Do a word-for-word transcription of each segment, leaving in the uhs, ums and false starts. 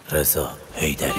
رضا حیدری.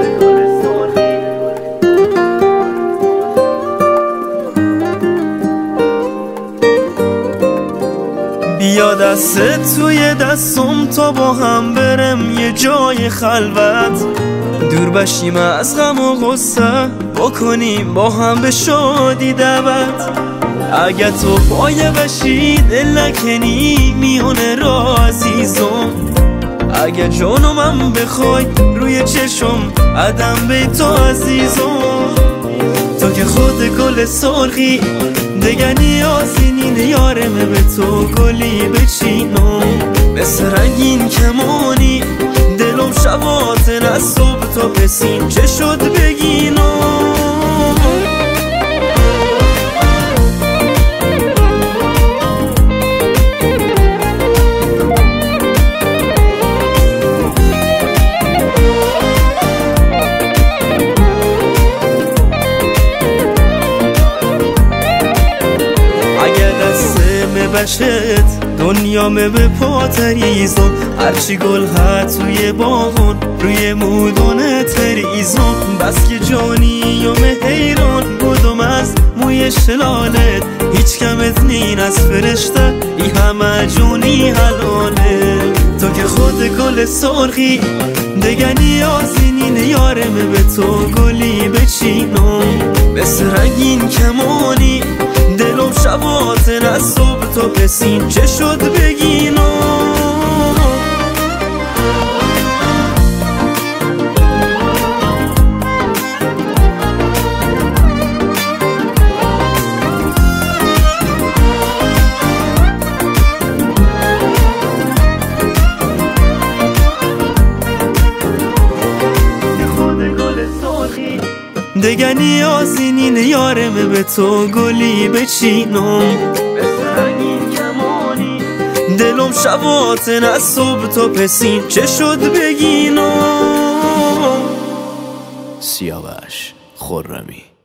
بیا دست توی دستم تا با هم برم یه جای خلوت، دور بشیم از غم و غصه، بکنیم با هم به شادی دعوت. اگه تو پایه بشی دل نکنی میونه را عزیزم، اگه جانو من بخوای روی چشم عدم به تو عزیزم. تو که خود گل سرخی دیگه نیازی نینه یارمه به تو گلی بچینم، مثل رنگین کمانی دلم شباتن از صبح تا پسین چه شد بگینم. بشت دنیامه به پاتریزم، هرچی گل ها توی باغون روی مودونه تریزم. بس که جانی و حیران بودم از موی شلالت، هیچ کمت نین از فرشته ای همه جونی حلاله. تو که خود گل سرخی دیگه نیازی نینه یارمه به تو گلی بچینم، مثل رنگین کمانی دلم شباتن از صبح تا پسین چه شد بگینم. دیگه نیازی نینه یارمه به تو گلی بچینم، مثل رنگین کمانی دلم شباتن از صبح تا پسین چه شد بگینم. سیاوش خرمی.